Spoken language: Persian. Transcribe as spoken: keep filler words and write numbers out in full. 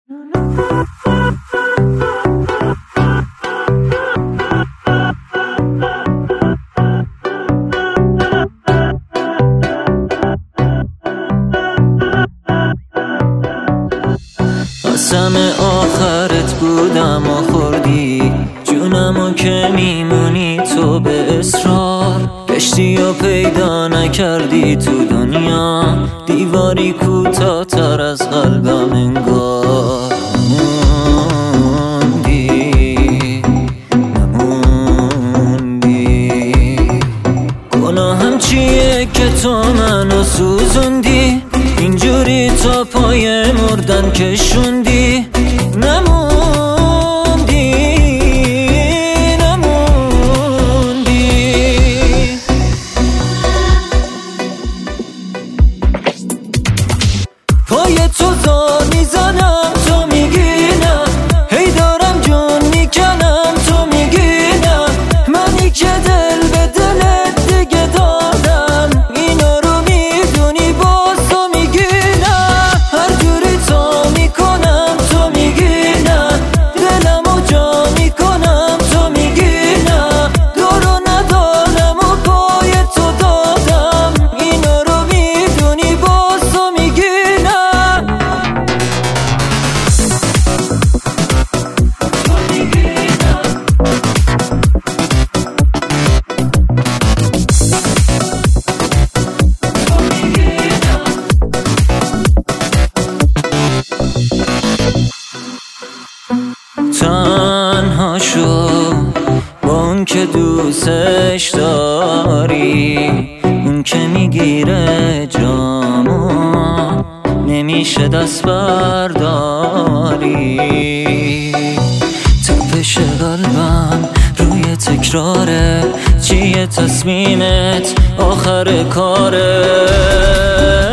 قسم آخرت بودم و خوردی جونمو که میمونی تو به اصرار. کشتی و پیدا نکردی تو دنیا، دیواری کوتاه‌تر از قلبم انگار. نموندی نموندی گناهم چیه که تو منو سوزوندی، اینجوری تا پای مردن کشوندی. نموندی نموندی پای تو زار میزنم تو میگی نه، هی دارم جون میکنم تو میگی نه. منی که دل به دلت دیگه دادم، اینا رو میدونی باز تو میگی نه. هر جوری تا میکنم تو میگی نه، دلمو جا میکنم تو میگی نه. دورو ندارم و پای تو دادم، اینا رو میدونی باز تو میگی نه. تنها شو با اون که دوستش داری، اون که میگیره جامو نمیشه دست برداری. تپش قلبم روی تکراره، چیه تصمیمت آخر کاره؟